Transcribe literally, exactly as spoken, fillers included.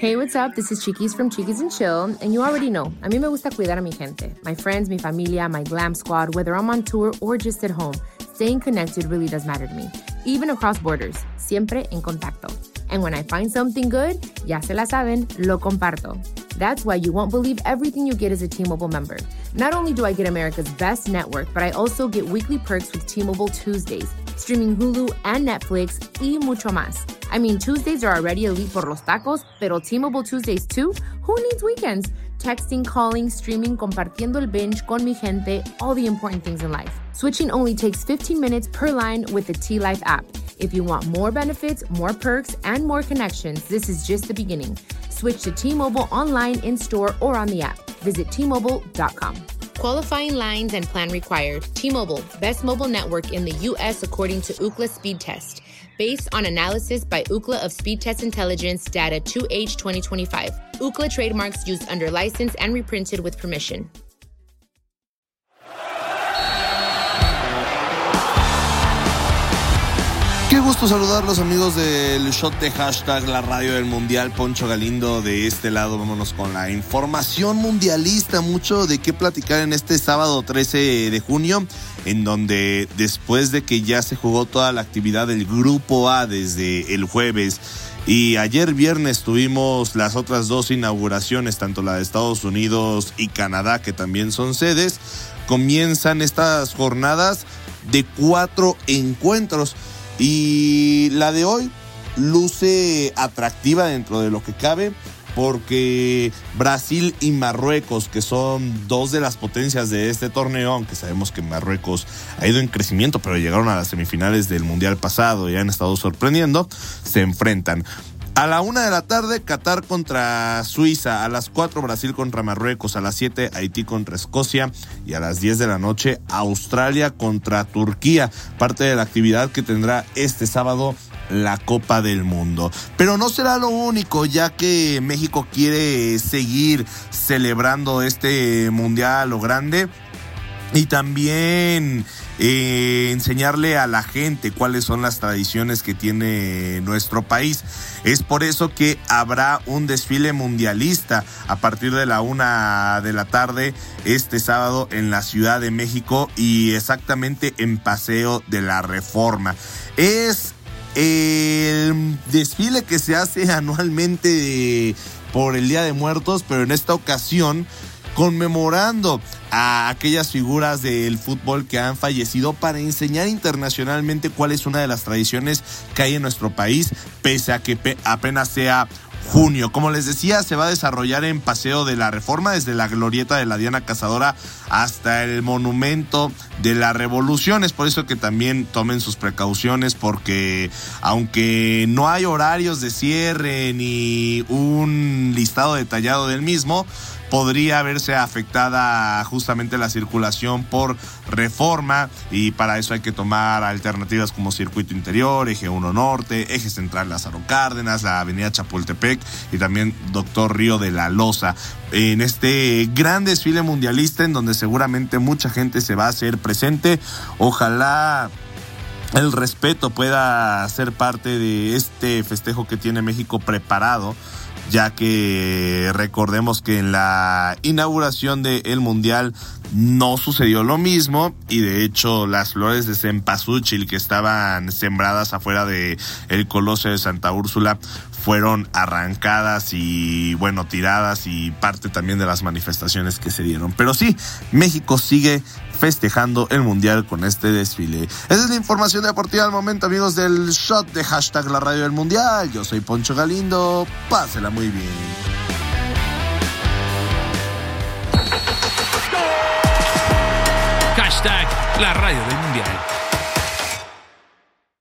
Hey, what's up? This is Chiquis from Chiquis and Chill, and you already know, a mí me gusta cuidar a mi gente. My friends, mi familia, my glam squad, whether I'm on tour or just at home, staying connected really does matter to me. Even across borders, siempre en contacto. And when I find something good, ya se la saben, lo comparto. That's why you won't believe everything you get as a T-Mobile member. Not only do I get America's best network, but I also get weekly perks with T-Mobile Tuesdays, streaming Hulu and Netflix, y mucho más. I mean, Tuesdays are already elite por los tacos, pero T-Mobile Tuesdays too? Who needs weekends? Texting, calling, streaming, compartiendo el binge con mi gente, all the important things in life. Switching only takes fifteen minutes per line with the T-Life app. If you want more benefits, more perks, and more connections, this is just the beginning. Switch to T-Mobile online, in-store, or on the app. Visit T Mobile dot com. Qualifying lines and plan required. T-Mobile, best mobile network in the U S according to Ookla Speed Test. Based on analysis by Ookla of Speed Test Intelligence data two H twenty twenty-five. Ookla trademarks used under license and reprinted with permission. Qué gusto saludarlos, amigos del Shot de Hashtag La Radio del Mundial. Poncho Galindo de este lado. Vámonos con la información mundialista. Mucho de qué platicar en este sábado trece de junio, en donde después de que ya se jugó toda la actividad del Grupo A desde el jueves y ayer viernes tuvimos las otras dos inauguraciones, tanto la de Estados Unidos y Canadá, que también son sedes, comienzan estas jornadas de cuatro encuentros. Y la de hoy luce atractiva dentro de lo que cabe, porque Brasil y Marruecos, que son dos de las potencias de este torneo, aunque sabemos que Marruecos ha ido en crecimiento, pero llegaron a las semifinales del Mundial pasado y han estado sorprendiendo, se enfrentan. A la una de la tarde, Qatar contra Suiza. A las cuatro, Brasil contra Marruecos. A las siete, Haití contra Escocia. Y a las diez de la noche, Australia contra Turquía. Parte de la actividad que tendrá este sábado la Copa del Mundo. Pero no será lo único, ya que México quiere seguir celebrando este mundial a lo grande. Y también eh, enseñarle a la gente cuáles son las tradiciones que tiene nuestro país. Es por eso que habrá un desfile mundialista a partir de la una de la tarde este sábado en la Ciudad de México, y exactamente en Paseo de la Reforma. Es el desfile que se hace anualmente por el Día de Muertos, pero en esta ocasión conmemorando a aquellas figuras del fútbol que han fallecido, para enseñar internacionalmente cuál es una de las tradiciones que hay en nuestro país, pese a que pe- apenas sea junio. Como les decía, se va a desarrollar en Paseo de la Reforma, desde la glorieta de la Diana Cazadora hasta el Monumento de la Revolución. Es por eso que también tomen sus precauciones, porque aunque no hay horarios de cierre ni un listado detallado del mismo, podría verse afectada justamente la circulación por Reforma, y para eso hay que tomar alternativas como Circuito Interior, Eje uno Norte, Eje Central Lázaro Cárdenas, la Avenida Chapultepec y también Doctor Río de la Loza. En este gran desfile mundialista, en donde seguramente mucha gente se va a hacer presente, ojalá el respeto pueda ser parte de este festejo que tiene México preparado, ya que recordemos que en la inauguración del Mundial no sucedió lo mismo, y de hecho las flores de cempasúchil que estaban sembradas afuera de el Colosio de Santa Úrsula fueron arrancadas y, bueno, tiradas, y parte también de las manifestaciones que se dieron. Pero sí, México sigue festejando el Mundial con este desfile. Esa es la información deportiva al momento, amigos del Shot de Hashtag La Radio del Mundial. Yo soy Poncho Galindo, pásela muy bien. Hashtag La Radio del Mundial.